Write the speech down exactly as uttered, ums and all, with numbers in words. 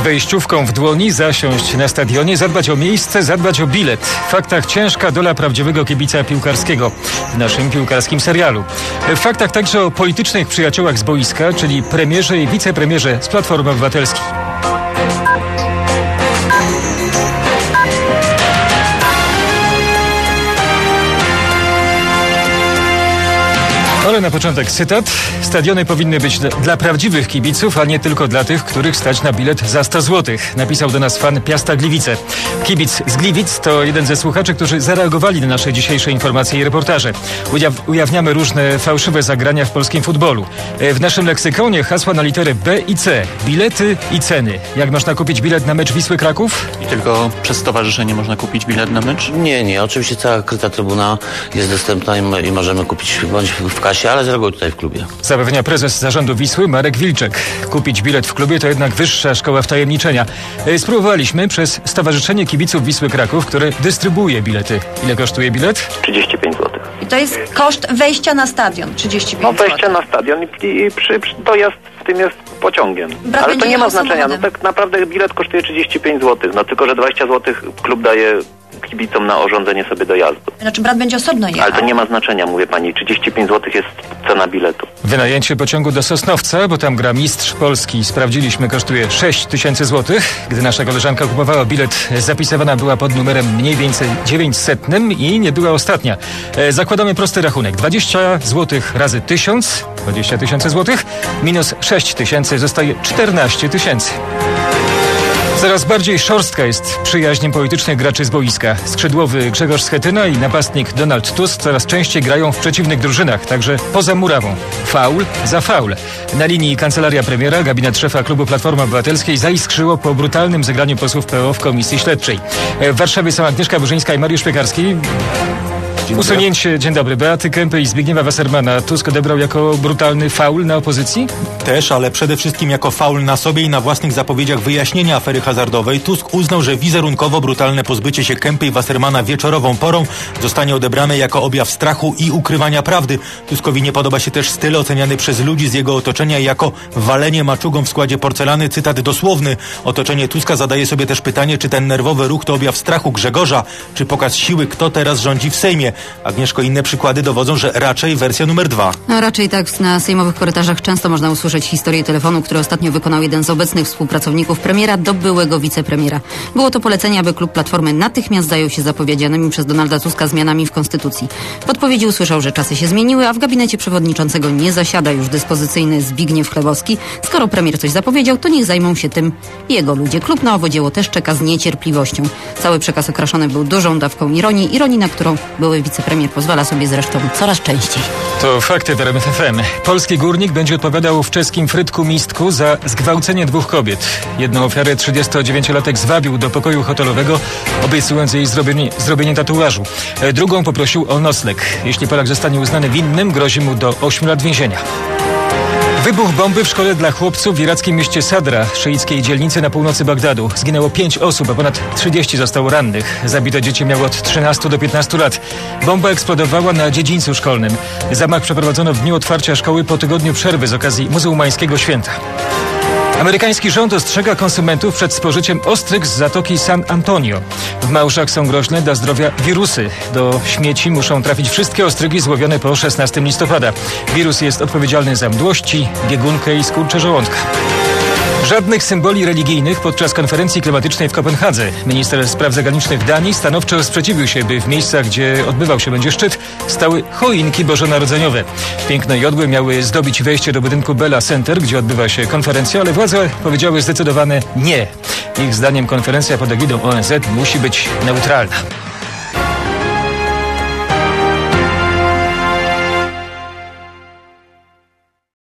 wejściówką w dłoni zasiąść na stadionie, zadbać o miejsce, zadbać o bilet. W faktach ciężka dola prawdziwego kibica piłkarskiego w naszym piłkarskim serialu. W faktach także o politycznych przyjaciołach z boiska, czyli premierze i wicepremierze z Platformy Obywatelskiej. Ale na początek cytat. Stadiony powinny być dla prawdziwych kibiców, a nie tylko dla tych, których stać na bilet za sto złotych. Napisał do nas fan Piasta Gliwice. Kibic z Gliwic to jeden ze słuchaczy, którzy zareagowali na nasze dzisiejsze informacje i reportaże. Ujaw- ujawniamy różne fałszywe zagrania w polskim futbolu. W naszym leksykonie hasła na literę B i C. Bilety i ceny. Jak można kupić bilet na mecz Wisły Kraków? I tylko przez stowarzyszenie można kupić bilet na mecz? Nie, nie. Oczywiście cała kryta trybuna jest dostępna i, m- i możemy kupić bądź w kasie, ale z reguły tutaj w klubie. Zapewnia prezes zarządu Wisły Marek Wilczek. Kupić bilet w klubie to jednak wyższa szkoła wtajemniczenia. Spróbowaliśmy przez Stowarzyszenie Kibiców Wisły Kraków, które dystrybuuje bilety. Ile kosztuje bilet? trzydzieści pięć złotych. I to jest koszt wejścia na stadion, trzydzieści pięć No złotych. wejście na stadion i, i przy, przy, dojazd w tym jest pociągiem. Brat Ale to będzie nie ma jechał znaczenia. No samochodem. tak naprawdę bilet kosztuje trzydzieści pięć złotych. No tylko, że dwadzieścia złotych klub daje kibicom na urządzenie sobie dojazdu. Znaczy brat będzie osobno jechał. Ale to nie ma znaczenia, mówię pani. trzydzieści pięć złotych jest cena biletu. Wynajęcie pociągu do Sosnowca, bo tam gra mistrz Polski, sprawdziliśmy, kosztuje sześć tysięcy złotych. Gdy nasza koleżanka kupowała bilet, zapisywana była pod numerem mniej więcej dziewięćsetnym i nie była ostatnia. E, zakładamy prosty rachunek. dwadzieścia złotych razy tysiąc, dwadzieścia tysięcy złotych, minus sześć tysięcy, zostaje czternaście tysięcy. Coraz bardziej szorstka jest przyjaźń politycznych graczy z boiska. Skrzydłowy Grzegorz Schetyna i napastnik Donald Tusk coraz częściej grają w przeciwnych drużynach, także poza murawą. Faul za faul. Na linii kancelaria premiera, gabinet szefa klubu Platformy Obywatelskiej zaiskrzyło po brutalnym zagraniu posłów P O w komisji śledczej. W Warszawie są Agnieszka Burzyńska i Mariusz Piekarski. Usunięcie, dzień dobry, Beaty Kempy i Zbigniewa Wassermana Tusk odebrał jako brutalny faul na opozycji? Też, ale przede wszystkim jako faul na sobie i na własnych zapowiedziach wyjaśnienia afery hazardowej. Tusk uznał, że wizerunkowo brutalne pozbycie się Kempy i Wassermana wieczorową porą zostanie odebrane jako objaw strachu i ukrywania prawdy. Tuskowi nie podoba się też styl oceniany przez ludzi z jego otoczenia jako walenie maczugą w składzie porcelany. Cytat dosłowny. Otoczenie Tuska zadaje sobie też pytanie, czy ten nerwowy ruch to objaw strachu Grzegorza, czy pokaz siły, kto teraz rządzi w Sejmie. Agnieszko, inne przykłady dowodzą, że raczej wersja numer dwa. No raczej tak. Na sejmowych korytarzach często można usłyszeć historię telefonu, który ostatnio wykonał jeden z obecnych współpracowników premiera do byłego wicepremiera. Było to polecenie, aby klub Platformy natychmiast zajął się zapowiedzianymi przez Donalda Tuska zmianami w konstytucji. W odpowiedzi usłyszał, że czasy się zmieniły, a w gabinecie przewodniczącego nie zasiada już dyspozycyjny Zbigniew Chlebowski. Skoro premier coś zapowiedział, to niech zajmą się tym jego ludzie. Klub na owo dzieło też czeka z niecierpliwością. Cały przekaz okraszony był dużą dawką ironii, ironii, na którą były wicepremier pozwala sobie zresztą coraz częściej. To fakty w R M F F M. Polski górnik będzie odpowiadał w czeskim Frydku Mistku za zgwałcenie dwóch kobiet. Jedną ofiarę trzydziestodziewięciolatek zwabił do pokoju hotelowego, obiecując jej zrobienie, zrobienie tatuażu. Drugą poprosił o nocleg. Jeśli Polak zostanie uznany winnym, grozi mu do ośmiu lat więzienia. Wybuch bomby w szkole dla chłopców w irackim mieście Sadra, szyickiej dzielnicy na północy Bagdadu. Zginęło pięć osób, a ponad trzydzieści zostało rannych. Zabite dzieci miały od trzynastu do piętnastu lat. Bomba eksplodowała na dziedzińcu szkolnym. Zamach przeprowadzono w dniu otwarcia szkoły po tygodniu przerwy z okazji muzułmańskiego święta. Amerykański rząd ostrzega konsumentów przed spożyciem ostryg z Zatoki San Antonio. W Małżach są groźne dla zdrowia wirusy. Do śmieci muszą trafić wszystkie ostrygi złowione po szesnastego listopada. Wirus jest odpowiedzialny za mdłości, biegunkę i skurcze żołądka. Żadnych symboli religijnych podczas konferencji klimatycznej w Kopenhadze. Minister spraw zagranicznych Danii stanowczo sprzeciwił się, by w miejscach, gdzie odbywał się będzie szczyt, stały choinki bożonarodzeniowe. Piękne jodły miały zdobić wejście do budynku Bella Center, gdzie odbywa się konferencja, ale władze powiedziały zdecydowane nie. Ich zdaniem konferencja pod egidą O N Z musi być neutralna.